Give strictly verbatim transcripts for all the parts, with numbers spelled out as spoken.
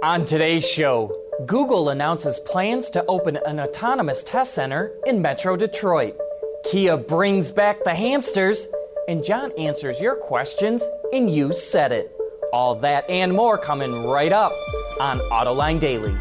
On today's show, Google announces plans to open an autonomous test center in Metro Detroit. Kia brings back the hamsters, and John answers your questions in You Said It. All that and more coming right up on Autoline Daily.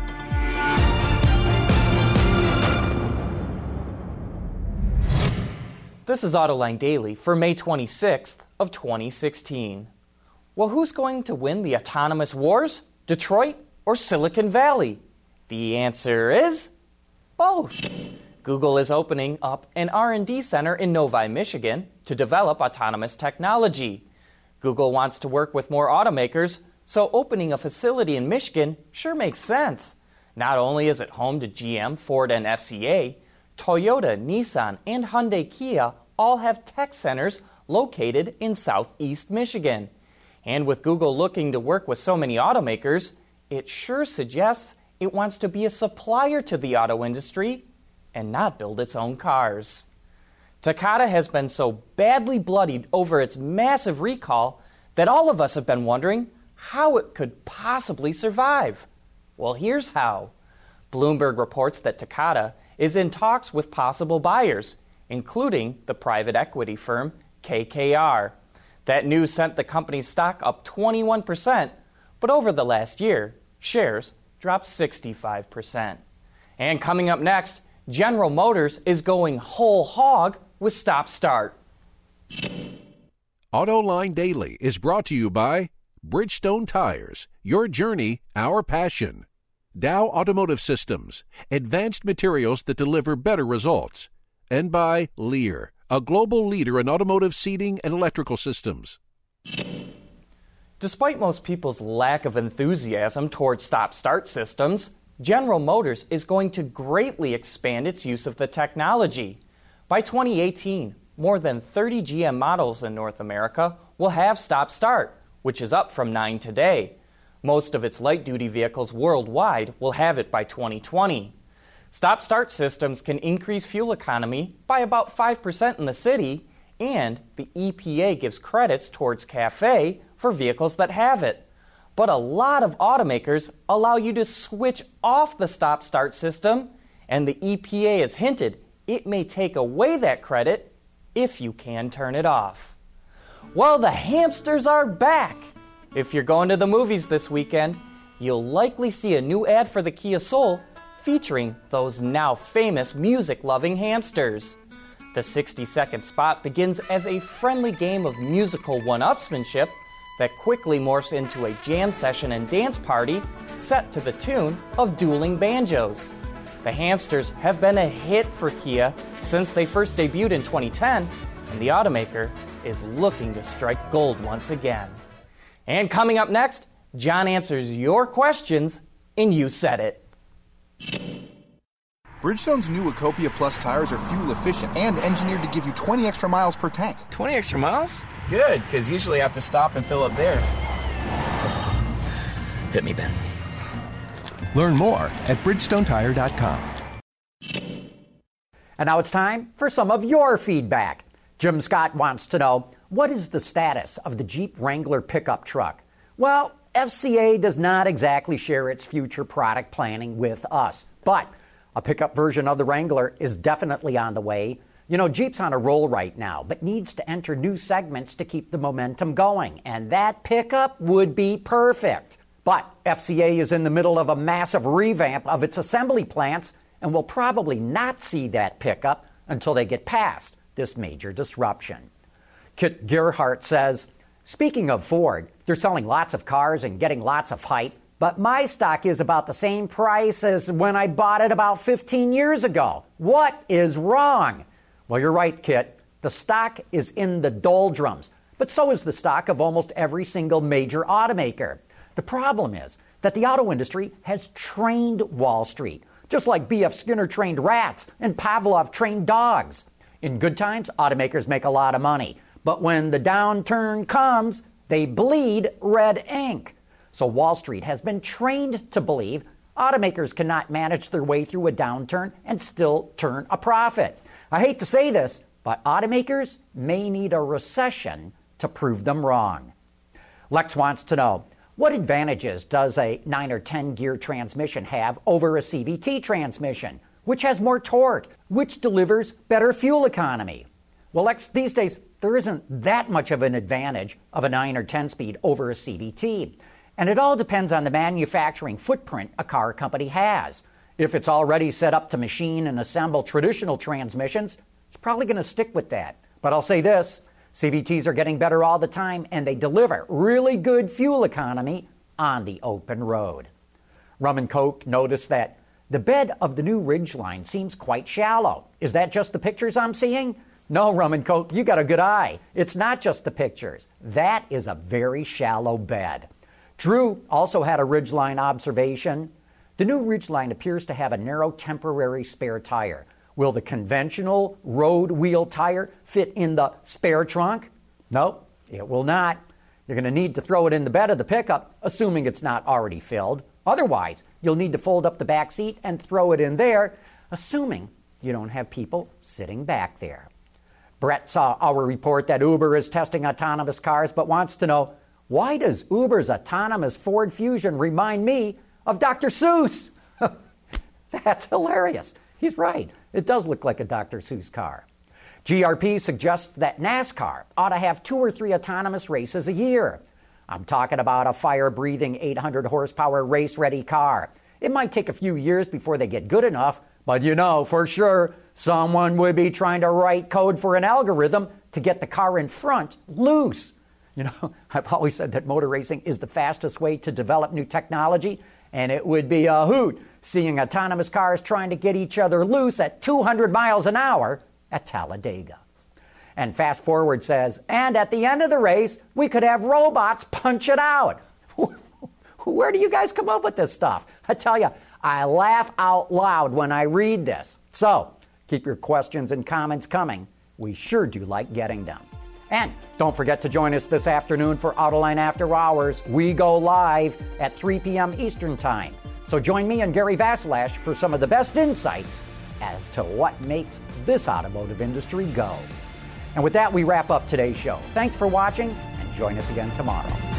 This is Autoline Daily for May twenty-sixth of twenty sixteen. Well, who's going to win the autonomous wars? Detroit or Silicon Valley? The answer is both. Google is opening up an R and D center in Novi, Michigan to develop autonomous technology. Google wants to work with more automakers, so opening a facility in Michigan sure makes sense. Not only is it home to G M, Ford, and F C A, Toyota, Nissan, and Hyundai Kia all have tech centers located in southeast Michigan. And with Google looking to work with so many automakers, it sure suggests it wants to be a supplier to the auto industry and not build its own cars. Takata has been so badly bloodied over its massive recall that all of us have been wondering how it could possibly survive. Well, here's how. Bloomberg reports that Takata is in talks with possible buyers, including the private equity firm K K R. That news sent the company's stock up twenty-one percent, but over the last year, shares dropped sixty-five percent. And coming up next, General Motors is going whole hog with Stop Start. Autoline Daily is brought to you by Bridgestone Tires, your journey, our passion. Dow Automotive Systems, advanced materials that deliver better results. And by Lear, a global leader in automotive seating and electrical systems. Despite most people's lack of enthusiasm towards stop-start systems, General Motors is going to greatly expand its use of the technology. By twenty eighteen, more than thirty G M models in North America will have stop-start, which is up from nine today. Most of its light-duty vehicles worldwide will have it by twenty twenty. Stop-start systems can increase fuel economy by about five percent in the city, and the E P A gives credits towards CAFE for vehicles that have it. But a lot of automakers allow you to switch off the stop-start system, and the E P A has hinted it may take away that credit if you can turn it off. Well, the hamsters are back! If you're going to the movies this weekend, you'll likely see a new ad for the Kia Soul featuring those now famous music-loving hamsters. The sixty-second spot begins as a friendly game of musical one-upsmanship that quickly morphs into a jam session and dance party set to the tune of dueling banjos. The hamsters have been a hit for Kia since they first debuted in twenty ten, and the automaker is looking to strike gold once again. And coming up next, John answers your questions in You Said It. Bridgestone's new Ecopia Plus tires are fuel efficient and engineered to give you twenty extra miles per tank. twenty extra miles? Good, because usually I have to stop and fill up there. Hit me, Ben. Learn more at Bridgestone Tire dot com. And now it's time for some of your feedback. Jim Scott wants to know, what is the status of the Jeep Wrangler pickup truck? Well, F C A does not exactly share its future product planning with us, but a pickup version of the Wrangler is definitely on the way. You know, Jeep's on a roll right now, but needs to enter new segments to keep the momentum going, and that pickup would be perfect. But F C A is in the middle of a massive revamp of its assembly plants and will probably not see that pickup until they get past this major disruption. Kit Gerhart says, speaking of Ford, they're selling lots of cars and getting lots of hype, but my stock is about the same price as when I bought it about fifteen years ago. What is wrong? Well, you're right, Kit. The stock is in the doldrums, but so is the stock of almost every single major automaker. The problem is that the auto industry has trained Wall Street, just like B F Skinner trained rats and Pavlov trained dogs. In good times, automakers make a lot of money, but when the downturn comes, they bleed red ink. So Wall Street has been trained to believe automakers cannot manage their way through a downturn and still turn a profit. I hate to say this, but automakers may need a recession to prove them wrong. Lex wants to know, What advantages does a nine or ten gear transmission have over a C V T transmission, which has more torque, which delivers better fuel economy? Well, these days, there isn't that much of an advantage of a nine or ten speed over a C V T. And it all depends on the manufacturing footprint a car company has. If it's already set up to machine and assemble traditional transmissions, it's probably going to stick with that. But I'll say this, C V Ts are getting better all the time, and they deliver really good fuel economy on the open road. Rum and Coke noticed that the bed of the new Ridgeline seems quite shallow. Is that just the pictures I'm seeing? No, Rum and Coke, you got a good eye. It's not just the pictures. That is a very shallow bed. Drew also had a Ridgeline observation. The new Ridgeline appears to have a narrow temporary spare tire. Will the conventional road wheel tire fit in the spare trunk? No, it will not. You're going to need to throw it in the bed of the pickup, assuming it's not already filled. Otherwise, you'll need to fold up the back seat and throw it in there, assuming you don't have people sitting back there. Brett saw our report that Uber is testing autonomous cars, but wants to know, why does Uber's autonomous Ford Fusion remind me of Doctor Seuss? That's hilarious. He's right. It does look like a Doctor Seuss car. G R P suggests that NASCAR ought to have two or three autonomous races a year. I'm talking about a fire-breathing eight hundred horsepower race-ready car. It might take a few years before they get good enough, but you know for sure someone would be trying to write code for an algorithm to get the car in front loose. You know, I've always said that motor racing is the fastest way to develop new technology, and it would be a hoot seeing autonomous cars trying to get each other loose at two hundred miles an hour at Talladega. And Fast Forward says, and at the end of the race, we could have robots punch it out. Where do you guys come up with this stuff? I tell you, I laugh out loud when I read this. So, keep your questions and comments coming. We sure do like getting them. And don't forget to join us this afternoon for Autoline After Hours. We go live at three p.m. Eastern Time. So join me and Gary Vasilash for some of the best insights as to what makes this automotive industry go. And with that, we wrap up today's show. Thanks for watching, and join us again tomorrow.